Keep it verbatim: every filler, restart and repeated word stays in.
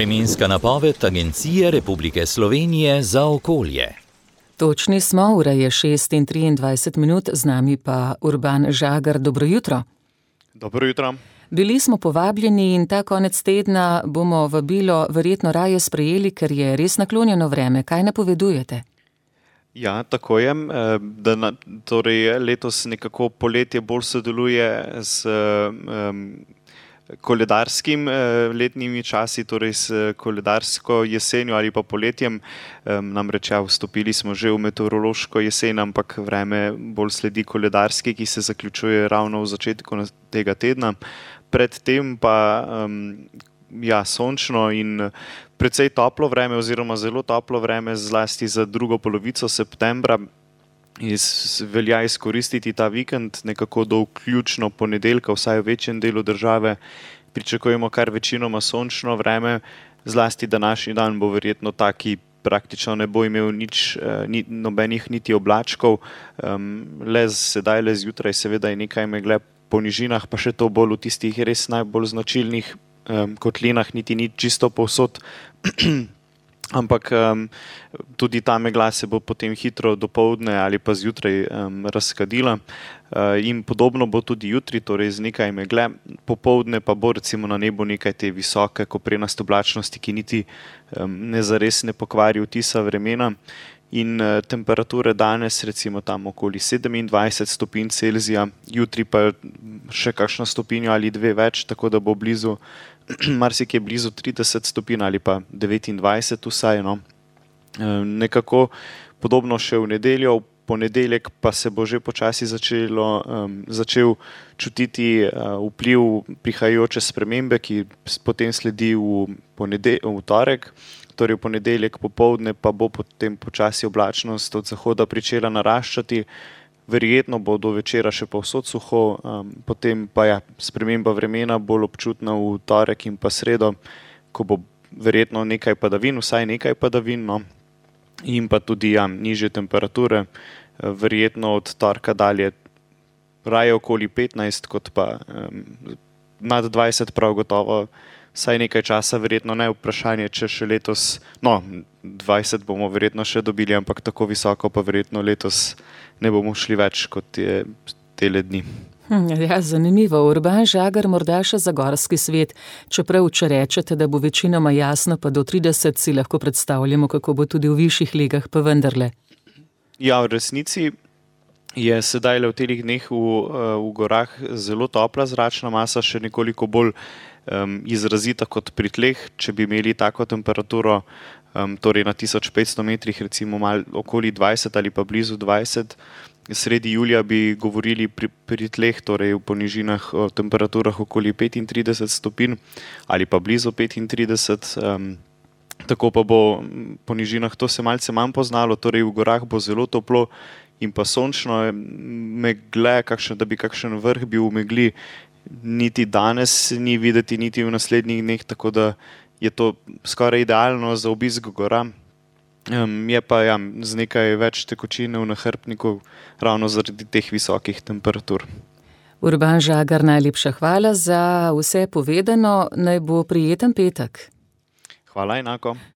Vremenska napoved Agencije Republike Slovenije za okolje. Točni smo, ura je šest in triindvajset minut, z nami pa Urban Žagar. Dobro jutro. Dobro jutro. Bili smo povabljeni in ta konec tedna bomo vabilo verjetno raje sprejeli, ker je res naklonjeno vreme. Kaj napovedujete? Ja, tako je. Da na, torej letos nekako poletje bolj sodeluje s um, koledarskim letnimi časi, torej s koledarsko jesenjo ali pa poletjem. Namreč ja, vstopili smo že v meteorološko jesen, ampak vreme bolj sledi koledarski, ki se zaključuje ravno v začetku tega tedna. Predtem pa um, ja, sončno in precej toplo vreme oziroma zelo toplo vreme, zlasti za drugo polovico septembra. Iz, velja izkoristiti ta vikend, nekako do vključno ponedeljka, vsaj v večjem delu države pričakujemo kar večinoma sončno vreme, zlasti današnji dan bo verjetno taki, praktično ne bo imel nič, ni, nobenih niti oblačkov, um, le sedaj, le zjutraj seveda je nekaj megle po nižinah, pa še to bolj v tistih res najbolj značilnih um, kotlinah, niti ni čisto povsod. Ampak um, tudi ta megla se bo potem hitro dopoldne ali pa zjutraj um, razkadila uh, in podobno bo tudi jutri, torej z nekaj megle, popoldne pa bo recimo na nebu nekaj te visoke koprenaste oblačnosti, ki niti um, ne zares ne pokvari vtisa vremena in uh, temperature danes recimo tam okoli sedemindvajset stopinj Celzija, jutri pa še kakšno stopinjo ali dve več, tako da bo blizu marsikje blizu trideset stopinj ali pa devetindvajset vsaj. No. Nekako podobno še v nedeljo, v ponedeljek pa se bo že počasi začelo, um, začel čutiti uh, vpliv prihajajoče spremembe, ki potem sledi v, ponedel- v torek. Torej v ponedeljek popoldne pa bo potem počasi oblačnost od zahoda pričela naraščati. Verjetno bo do večera še povsod suho, um, potem pa ja, sprememba vremena bolj občutna v torek in pa sredo, ko bo verjetno nekaj padavin, vsaj nekaj padavin, no, in pa tudi ja, nižje temperature, verjetno od torka dalje raje okoli petnajst, kot pa um, nad dvajset prav gotovo, vsaj nekaj časa, verjetno ne vprašanje, če še letos, no, dvajset bomo verjetno še dobili, ampak tako visoko pa verjetno letos ne bomo šli več kot je tele dni. Hm, ja, zanimivo. Urban Žagar, morda še za gorski svet. Čeprav, če rečete, da bo večinoma jasno, pa do trideset si lahko predstavljamo, kako bo tudi v višjih legah, pa vendarle. Ja, v resnici je sedaj le v telih dneh v, v gorah zelo topla zračna masa, še nekoliko bolj um, izrazita kot pri tleh. Če bi imeli tako temperaturo, um, torej na tisoč petsto metrih, recimo mal okoli dvajset ali pa blizu dvajset, sredi julija bi govorili pri, pri tleh, torej v ponižinah o temperaturah okoli petintrideset stopinj ali pa blizu petintrideset. Um, tako pa bo po nižinah to se malce manj poznalo, torej v gorah bo zelo toplo in pa sončno, megle, kakšen, da bi kakšen vrh bil v megli, niti danes ni videti, niti v naslednjih dneh, tako da je to skoraj idealno za obisk gora. Um, je pa ja, z nekaj več tekočine v nahrbtniku, ravno zaradi teh visokih temperatur. Urban Žagar, najlepša hvala za vse povedano, naj bo prijeten petek. Hvala enako.